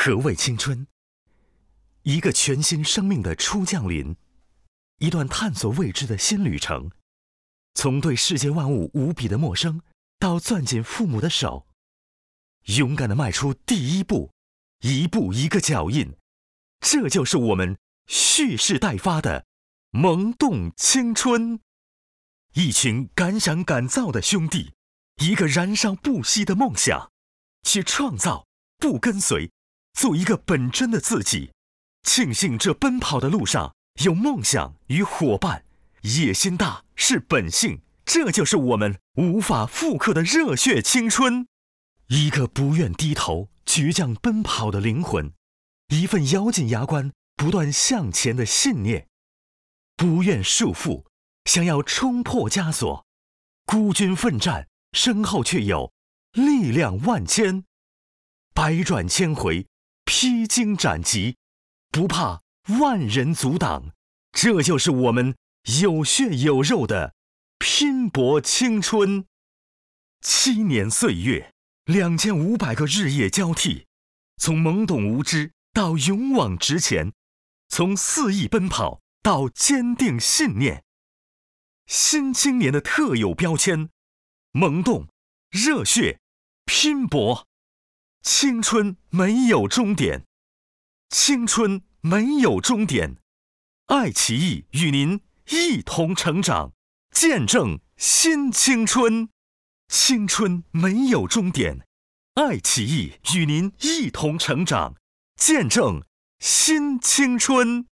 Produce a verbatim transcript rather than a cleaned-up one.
何谓青春？一个全新生命的初降临，一段探索未知的新旅程。从对世界万物无比的陌生，到攥紧父母的手，勇敢地迈出第一步，一步一个脚印。这就是我们蓄势待发的萌动青春。一群敢想敢造的兄弟，一个燃烧不息的梦想，去创造，不跟随，做一个本真的自己。庆幸这奔跑的路上有梦想与伙伴，野心大是本性，这就是我们无法复刻的热血青春。一个不愿低头、倔强奔跑的灵魂，一份咬紧牙关、不断向前的信念，不愿束缚，想要冲破枷锁，孤军奋战，身后却有力量万千，百转千回，披荆斩棘，不怕万人阻挡。这就是我们有血有肉的拼搏青春。七年岁月，两千五百个日夜交替，从懵懂无知到勇往直前，从肆意奔跑到坚定信念。新青年的特有标签：萌动、热血、拼搏。青春没有终点，青春没有终点。爱奇艺与您一同成长，见证新青春。青春没有终点，爱奇艺与您一同成长，见证新青春。